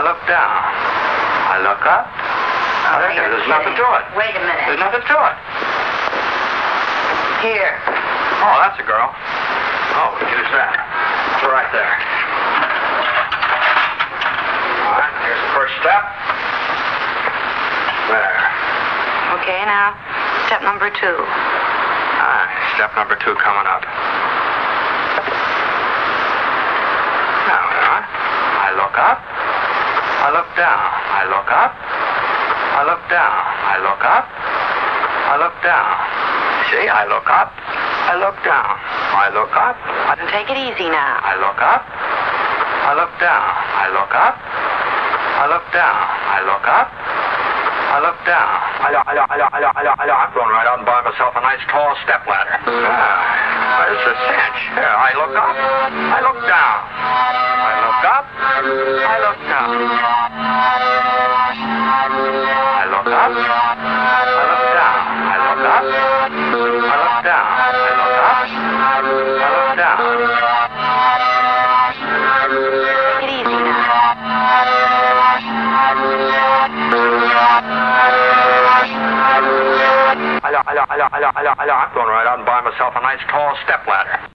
look down. I look up. Oh, There's nothing to it. Wait a minute. There's nothing to it. Here. Oh, that's a girl. Oh, who's that? It's right there. All right, here's the first step. There. Okay, now, step number 2. All right, step number 2 coming up. Now, I look up. I look down. I look up. I look down. I look up. I look down. See, I look up. I look down. I look up. Take it easy now. I look up. I look down. I look up. I look down. I look up. I look down. I'm going right out and buy myself a nice tall step ladder. It's a cinch. Here, I look up. I look down. I look up. I look down. I look up. I look down. I look up. I look down. I look up. I look down. Take it easy now. I'm going right out and buy myself a nice tall step ladder.